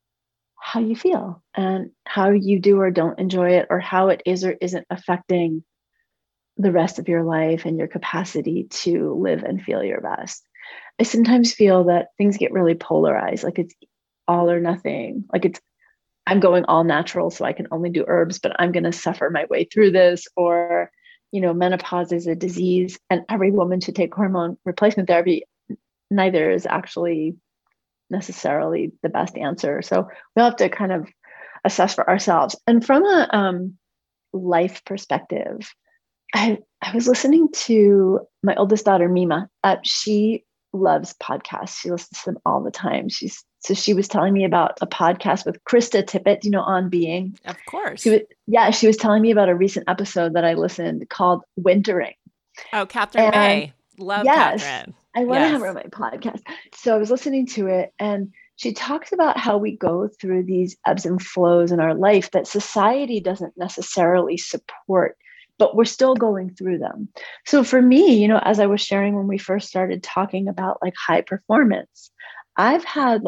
[SPEAKER 2] how you feel and how you do or don't enjoy it, or how it is or isn't affecting the rest of your life and your capacity to live and feel your best. I sometimes feel that things get really polarized, like it's all or nothing. Like I'm going all natural, so I can only do herbs, but I'm going to suffer my way through this. Or, menopause is a disease and every woman should take hormone replacement therapy. Neither is actually necessarily the best answer. So we'll have to kind of assess for ourselves. And from a life perspective, I was listening to my oldest daughter, Mima. She loves podcasts. She listens to them all the time. She was telling me about a podcast with Krista Tippett, On Being.
[SPEAKER 1] Of course.
[SPEAKER 2] She was telling me about a recent episode that I listened called Wintering.
[SPEAKER 1] Oh, Catherine May. Love Catherine.
[SPEAKER 2] I want to have her on my podcast. So I was listening to it, and she talks about how we go through these ebbs and flows in our life that society doesn't necessarily support, but we're still going through them. So for me, as I was sharing when we first started talking about like high performance, I've had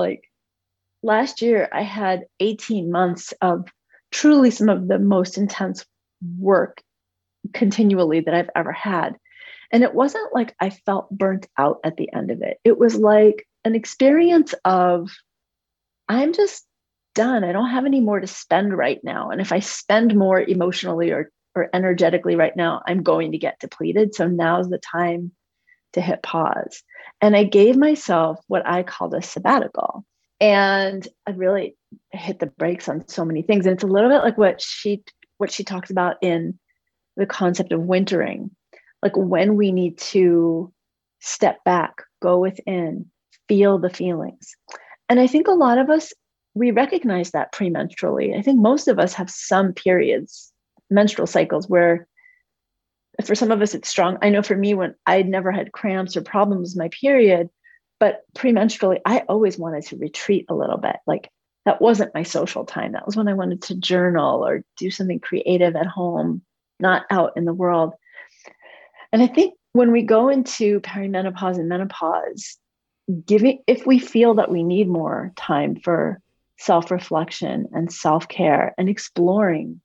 [SPEAKER 2] last year, I had 18 months of truly some of the most intense work continually that I've ever had. And it wasn't like I felt burnt out at the end of it. It was like an experience of, I'm just done. I don't have any more to spend right now. And if I spend more emotionally or energetically right now, I'm going to get depleted. So now's the time to hit pause. And I gave myself what I called a sabbatical. And I really hit the brakes on so many things. And it's a little bit like what she talks about in the concept of wintering, like when we need to step back, go within, feel the feelings. And I think a lot of us, we recognize that premenstrually. I think most of us have some periods, menstrual cycles, where for some of us it's strong. I know for me, when I'd never had cramps or problems with my period, but premenstrually, I always wanted to retreat a little bit. Like that wasn't my social time. That was when I wanted to journal or do something creative at home, not out in the world. And I think when we go into perimenopause and menopause, if we feel that we need more time for self-reflection and self-care and exploring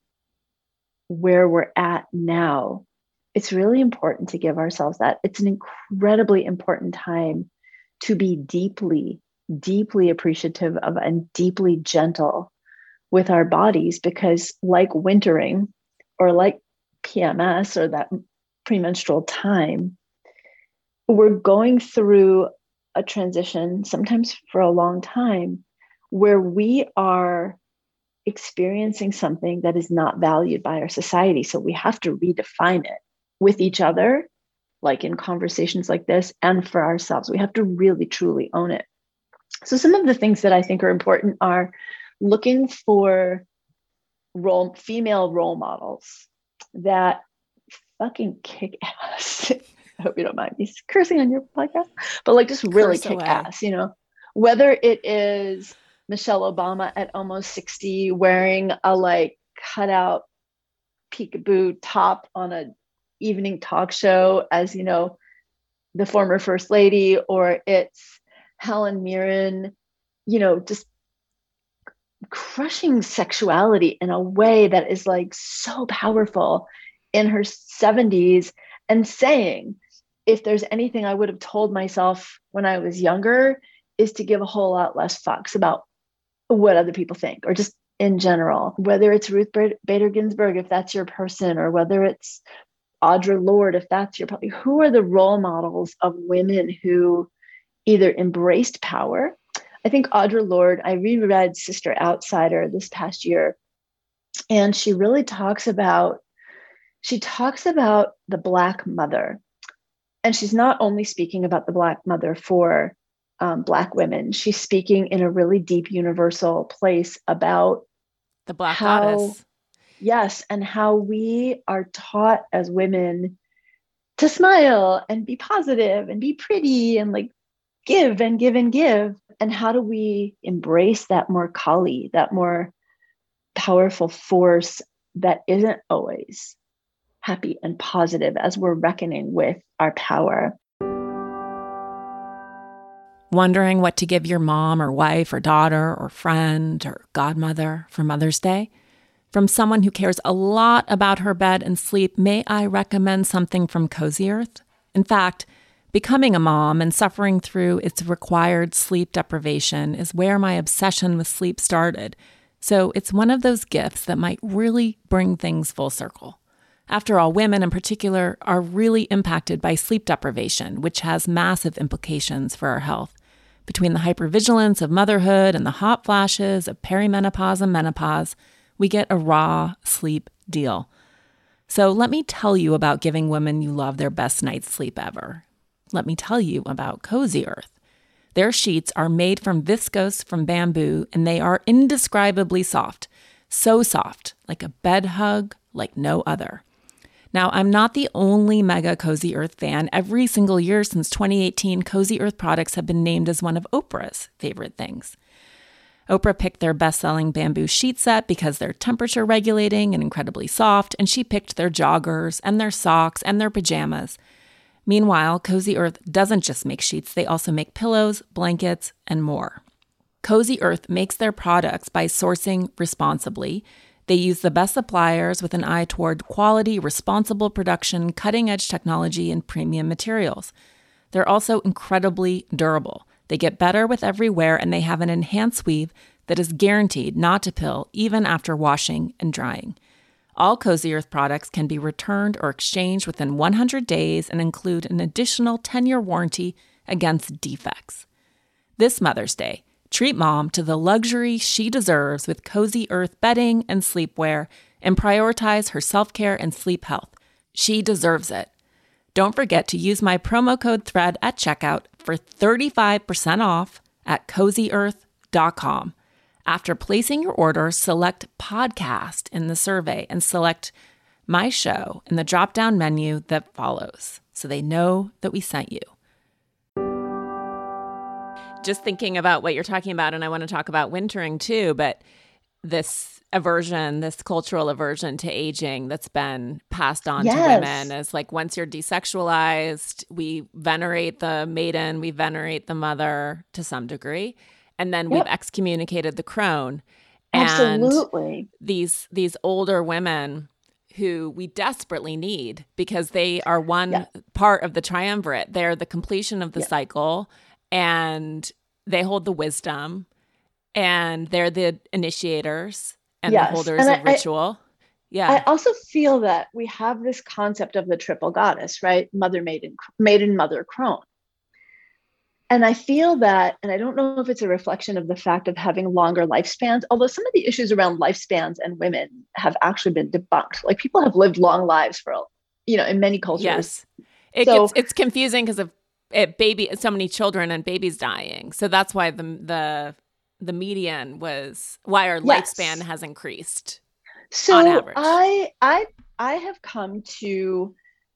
[SPEAKER 2] where we're at now, it's really important to give ourselves that. It's an incredibly important time to be deeply, deeply appreciative of and deeply gentle with our bodies, because like wintering or like PMS or that premenstrual time, we're going through a transition, sometimes for a long time, where we are experiencing something that is not valued by our society. So we have to redefine it with each other, like in conversations like this, and for ourselves. We have to really, truly own it. So some of the things that I think are important are looking for female role models that fucking kick ass. I hope you don't mind me cursing on your podcast, but like just really kick ass, you know, whether it is Michelle Obama at almost 60 wearing a like cutout peekaboo top on a evening talk show as, you know, the former first lady, or it's Helen Mirren, you know, just crushing sexuality in a way that is like so powerful in her 70s, and saying, if there's anything I would have told myself when I was younger, is to give a whole lot less fucks about what other people think, or just in general, whether it's Ruth Bader Ginsburg, if that's your person, or whether it's Audre Lorde, if that's your, who are the role models of women who either embraced power? I think Audre Lorde, I reread Sister Outsider this past year, and she really talks about the Black mother. And she's not only speaking about the Black mother for Black women, she's speaking in a really deep universal place about
[SPEAKER 1] the Black goddess.
[SPEAKER 2] Yes, and how we are taught as women to smile and be positive and be pretty and like give and give and give. And how do we embrace that more Kali, that more powerful force that isn't always happy and positive as we're reckoning with our power?
[SPEAKER 1] Wondering what to give your mom or wife or daughter or friend or godmother for Mother's Day? From someone who cares a lot about her bed and sleep, may I recommend something from Cozy Earth? In fact, becoming a mom and suffering through its required sleep deprivation is where my obsession with sleep started. So it's one of those gifts that might really bring things full circle. After all, women in particular are really impacted by sleep deprivation, which has massive implications for our health. Between the hypervigilance of motherhood and the hot flashes of perimenopause and menopause, we get a raw sleep deal. So let me tell you about giving women you love their best night's sleep ever. Let me tell you about Cozy Earth. Their sheets are made from viscose from bamboo, and they are indescribably soft. So soft, like a bed hug, like no other. Now, I'm not the only mega Cozy Earth fan. Every single year since 2018, Cozy Earth products have been named as one of Oprah's favorite things. Oprah picked their best-selling bamboo sheet set because they're temperature regulating and incredibly soft, and she picked their joggers and their socks and their pajamas. Meanwhile, Cozy Earth doesn't just make sheets, they also make pillows, blankets, and more. Cozy Earth makes their products by sourcing responsibly. They use the best suppliers with an eye toward quality, responsible production, cutting-edge technology, and premium materials. They're also incredibly durable. They get better with every wear, and they have an enhanced weave that is guaranteed not to pill even after washing and drying. All Cozy Earth products can be returned or exchanged within 100 days and include an additional 10-year warranty against defects. This Mother's Day, treat mom to the luxury she deserves with Cozy Earth bedding and sleepwear, and prioritize her self-care and sleep health. She deserves it. Don't forget to use my promo code THREAD at checkout for 35% off at CozyEarth.com. After placing your order, select podcast in the survey and select my show in the drop-down menu that follows, so they know that we sent you. Just thinking about what you're talking about, and I want to talk about wintering too, but this aversion, this cultural aversion to aging that's been passed on to women is like, once you're desexualized, we venerate the maiden, we venerate the mother to some degree, and then we've excommunicated the crone.
[SPEAKER 2] Absolutely.
[SPEAKER 1] And these older women who we desperately need, because they are one part of the triumvirate. They're the completion of the cycle, and they hold the wisdom, and they're the initiators and the holders of ritual.
[SPEAKER 2] I also feel that we have this concept of the triple goddess, right? Mother, maiden, mother, crone. And I feel that, and I don't know if it's a reflection of the fact of having longer lifespans, although some of the issues around lifespans and women have actually been debunked. Like people have lived long lives for, in many cultures.
[SPEAKER 1] Yes.
[SPEAKER 2] So
[SPEAKER 1] It's confusing because of so many children and babies dying. So that's why the median was why our lifespan has increased on
[SPEAKER 2] so
[SPEAKER 1] average.
[SPEAKER 2] I have come to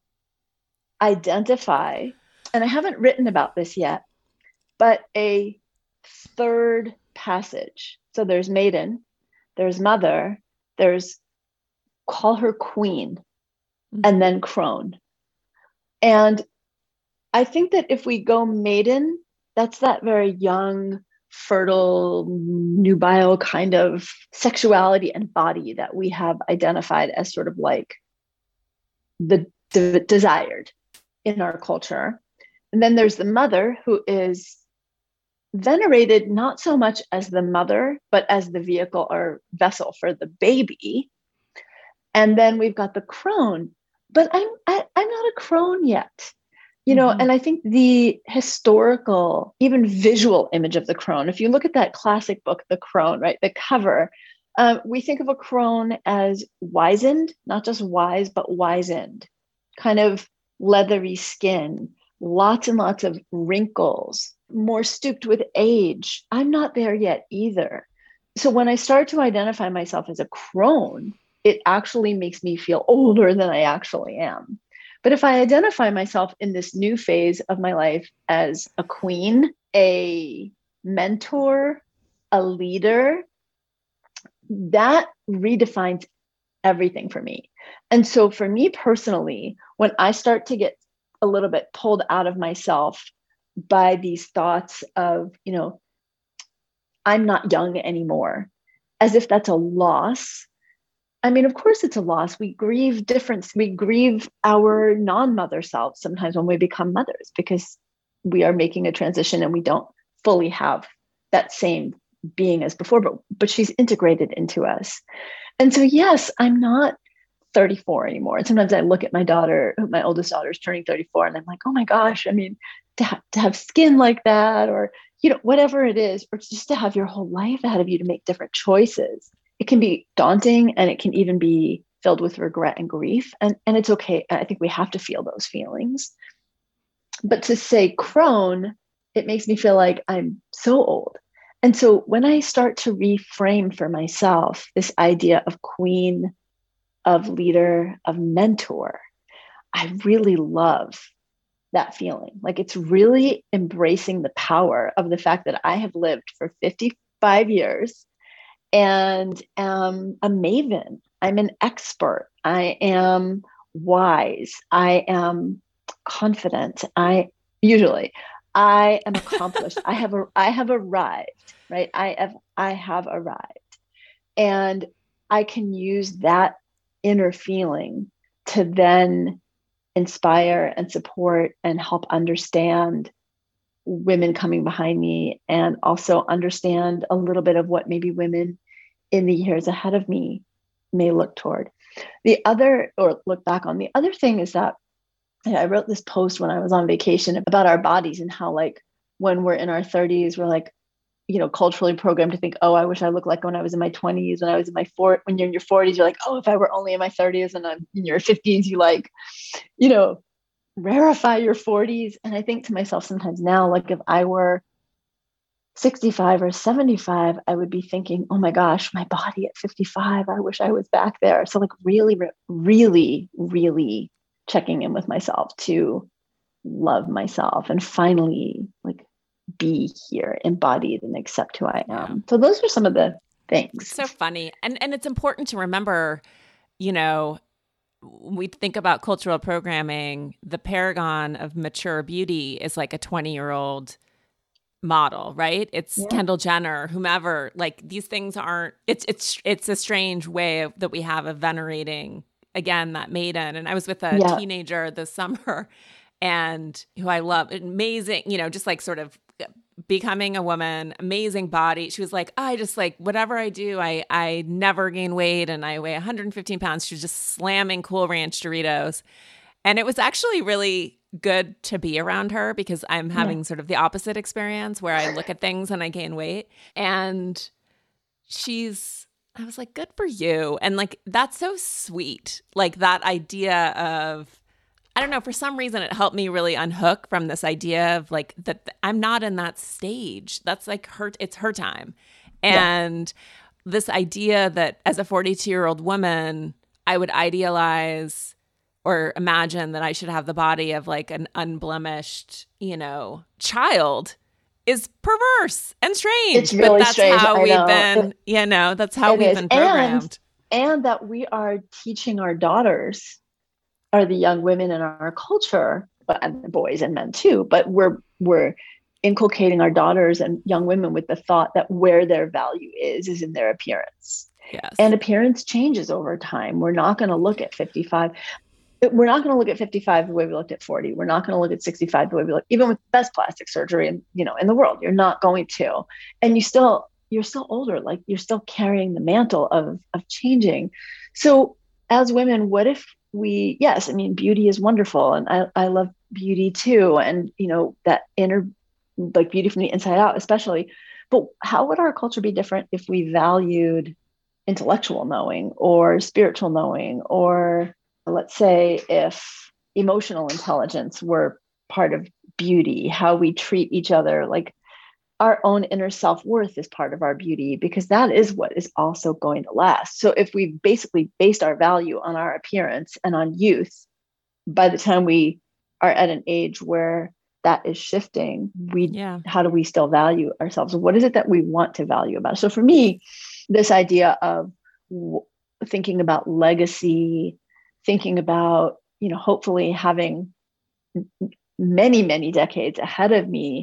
[SPEAKER 2] identify, and I haven't written about this yet, but a third passage. So there's maiden, there's mother, there's call her queen, and then crone. And I think that if we go maiden, that's that very young, fertile, nubile kind of sexuality and body that we have identified as sort of like the desired in our culture. And then there's the mother, who is venerated not so much as the mother, but as the vehicle or vessel for the baby. And then we've got the crone, but I'm not a crone yet. And I think the historical, even visual image of the crone, if you look at that classic book, The Crone, right, the cover, we think of a crone as wizened, not just wise, but wizened, kind of leathery skin, lots and lots of wrinkles, more stooped with age. I'm not there yet either. So when I start to identify myself as a crone, it actually makes me feel older than I actually am. But if I identify myself in this new phase of my life as a queen, a mentor, a leader, that redefines everything for me. And so for me personally, when I start to get a little bit pulled out of myself by these thoughts of, I'm not young anymore, as if that's a loss. I mean, of course it's a loss. We grieve difference. We grieve our non-mother selves sometimes when we become mothers, because we are making a transition and we don't fully have that same being as before, but she's integrated into us. And so, yes, I'm not 34 anymore. And sometimes I look at my daughter, my oldest daughter is turning 34, and I'm like, oh my gosh, I mean, to have skin like that, or, whatever it is, or just to have your whole life ahead of you to make different choices. It can be daunting, and it can even be filled with regret and grief. And it's okay. I think we have to feel those feelings. But to say crone, it makes me feel like I'm so old. And so when I start to reframe for myself this idea of queen, of leader, of mentor, I really love that feeling. Like it's really embracing the power of the fact that I have lived for 55 years and am a maven. I'm an expert. I am wise. I am confident. I am accomplished. I have arrived, right? I have arrived. And I can use that inner feeling to then inspire and support and help understand women coming behind me, and also understand a little bit of what maybe women in the years ahead of me may look toward. Look back on. The other thing is that I wrote this post when I was on vacation about our bodies and how, like, when we're in our 30s, we're like, culturally programmed to think, oh, I wish I looked like when I was in my 20s, when I was in my when you're in your 40s, you're like, oh, if I were only in my 30s, and I'm in your 50s, you like, rarify your 40s. And I think to myself sometimes now, like if I were 65 or 75, I would be thinking, oh my gosh, my body at 55, I wish I was back there. So like really, really, really checking in with myself to love myself and finally like be here, embodied, and accept who I am. Yeah. So those are some of the things.
[SPEAKER 1] It's so funny. And it's important to remember, we think about cultural programming, the paragon of mature beauty is like a 20-year-old model, right? It's Kendall Jenner, whomever. Like these things aren't. It's a strange way that we have of venerating again that maiden. And I was with a teenager this summer, and who I love, amazing. Just like sort of becoming a woman, amazing body. She was like, I just like whatever I do, I never gain weight, and I weigh 115 pounds. She was just slamming Cool Ranch Doritos. And it was actually really good to be around her because I'm having sort of the opposite experience where I look at things and I gain weight. And I was like, good for you. And like, that's so sweet. Like that idea of, I don't know, for some reason it helped me really unhook from this idea of like that I'm not in that stage. That's like it's her time. And this idea that as a 42-year-old woman, I would idealize or imagine that I should have the body of like an unblemished, child is perverse and strange.
[SPEAKER 2] It's really strange.
[SPEAKER 1] How we've been, that's how we've been programmed.
[SPEAKER 2] And that we are teaching our daughters, or the young women in our culture, and the boys and men too, but we're inculcating our daughters and young women with the thought that where their value is in their appearance.
[SPEAKER 1] Yes.
[SPEAKER 2] And appearance changes over time. We're not going to look at 55. We're not going to look at 55 the way we looked at 40. We're not going to look at 65 the way we look, even with best plastic surgery in the world. You're not going to. And you're still older. Like you're still carrying the mantle of changing. So as women, what if beauty is wonderful. And I love beauty too. And, that inner, like beauty from the inside out, especially. But how would our culture be different if we valued intellectual knowing or spiritual knowing, or let's say if emotional intelligence were part of beauty, how we treat each other, like our own inner self-worth is part of our beauty, because that is what is also going to last. So if we basically based our value on our appearance and on youth, by the time we are at an age where that is shifting, how do we still value ourselves? What is it that we want to value about? So for me, this idea of thinking about legacy, thinking about, hopefully having many, many decades ahead of me,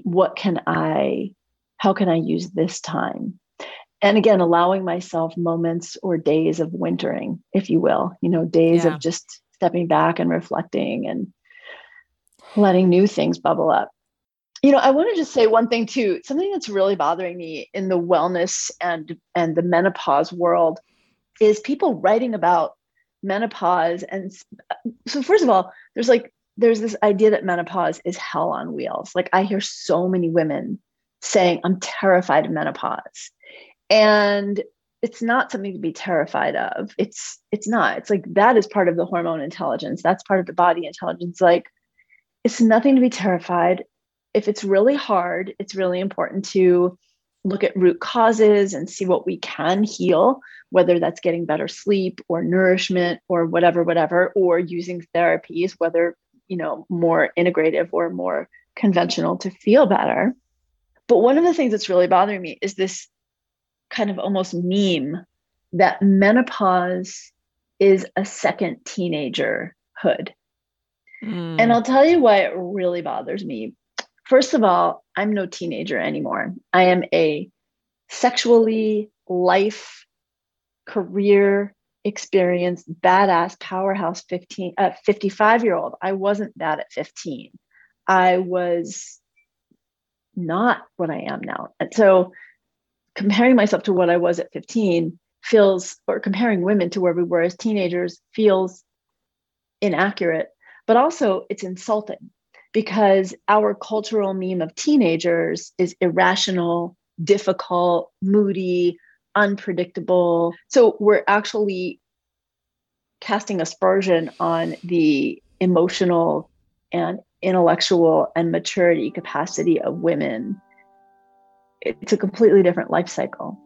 [SPEAKER 2] how can I use this time? And again, allowing myself moments or days of wintering, if you will, days of just stepping back and reflecting and letting new things bubble up. I want to just say one thing too, something that's really bothering me in the wellness and the menopause world is people writing about menopause. And so first of all, there's this idea that menopause is hell on wheels. Like I hear so many women saying, I'm terrified of menopause. And it's not something to be terrified of. It's not. It's like that is part of the hormone intelligence. That's part of the body intelligence. Like it's nothing to be terrified. If it's really hard, it's really important to look at root causes and see what we can heal, whether that's getting better sleep or nourishment or whatever, or using therapies, whether, more integrative or more conventional to feel better. But one of the things that's really bothering me is this kind of almost meme that menopause is a second teenagerhood. And I'll tell you why it really bothers me. First of all, I'm no teenager anymore. I am a sexually career experienced, badass powerhouse 55-year-old. I that at 15. I was not what I am now. And so comparing myself to what I was at 15 or comparing women to where we were as teenagers feels inaccurate, but also it's insulting because our cultural meme of teenagers is irrational, difficult, moody, unpredictable. So we're actually casting aspersion on the emotional and intellectual and maturity capacity of women. It's a completely different life cycle.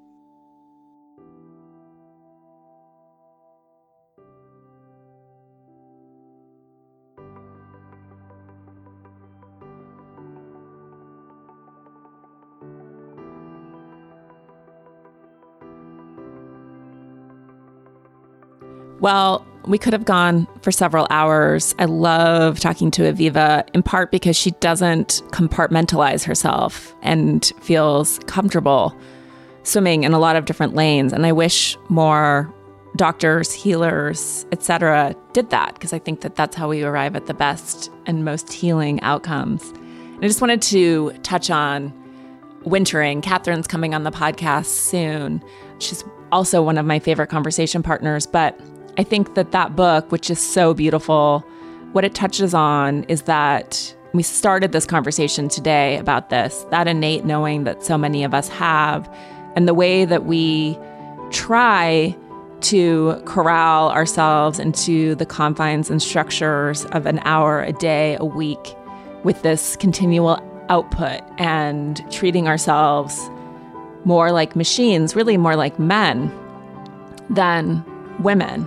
[SPEAKER 1] Well, we could have gone for several hours. I love talking to Aviva, in part because she doesn't compartmentalize herself and feels comfortable swimming in a lot of different lanes. And I wish more doctors, healers, etc. did that, because I think that that's how we arrive at the best and most healing outcomes. And I just wanted to touch on wintering. Catherine's coming on the podcast soon. She's also one of my favorite conversation partners, but I think that book, which is so beautiful, what it touches on is that we started this conversation today about this, that innate knowing that so many of us have, and the way that we try to corral ourselves into the confines and structures of an hour a day, a week, with this continual output and treating ourselves more like machines, really more like men than women.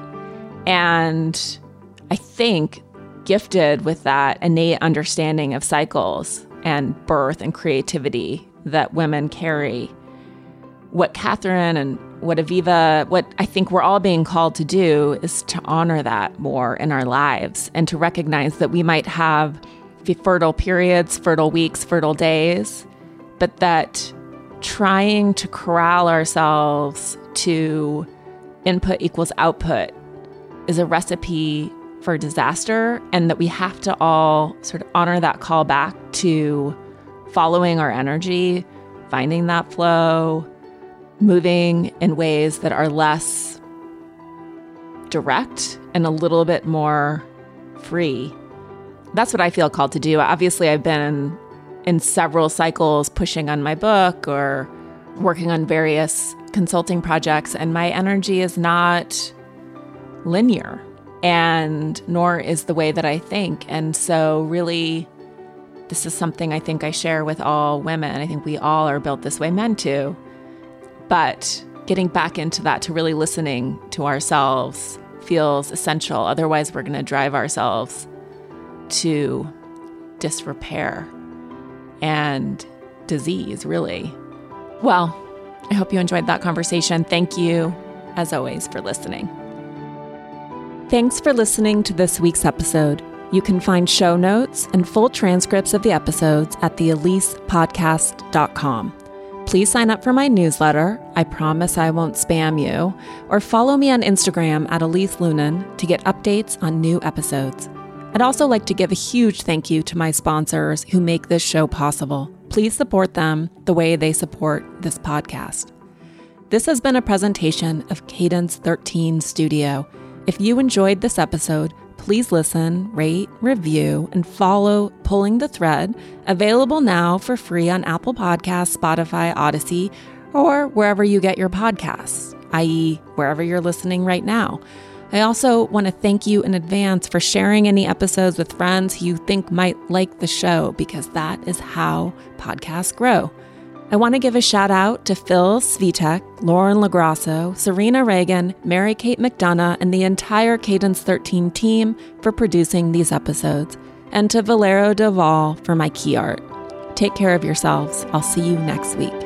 [SPEAKER 1] And I think gifted with that innate understanding of cycles and birth and creativity that women carry, what Catherine and what Aviva, what I think we're all being called to do is to honor that more in our lives and to recognize that we might have fertile periods, fertile weeks, fertile days, but that trying to corral ourselves to input equals output is a recipe for disaster, and that we have to all sort of honor that call back to following our energy, finding that flow, moving in ways that are less direct and a little bit more free. That's what I feel called to do. Obviously, I've been in several cycles pushing on my book or working on various consulting projects, and my energy is not linear, and nor is the way that I think. And so really, this is something I think I share with all women. I think we all are built this way, men too. But getting back into that, to really listening to ourselves, feels essential. Otherwise, we're going to drive ourselves to disrepair and disease, really. Well, I hope you enjoyed that conversation. Thank you, as always, for listening. Thanks for listening to this week's episode. You can find show notes and full transcripts of the episodes at theelisepodcast.com. Please sign up for my newsletter. I promise I won't spam you. Or follow me on Instagram at Elise Loehnen to get updates on new episodes. I'd also like to give a huge thank you to my sponsors who make this show possible. Please support them the way they support this podcast. This has been a presentation of Cadence 13 Studio. If you enjoyed this episode, please listen, rate, review, and follow Pulling the Thread, available now for free on Apple Podcasts, Spotify, Odyssey, or wherever you get your podcasts, i.e., wherever you're listening right now. I also want to thank you in advance for sharing any episodes with friends who you think might like the show, because that is how podcasts grow. I want to give a shout out to Phil Svitek, Lauren LaGrasso, Serena Reagan, Mary Kate McDonough, and the entire Cadence 13 team for producing these episodes, and to Valero Deval for my key art. Take care of yourselves. I'll see you next week.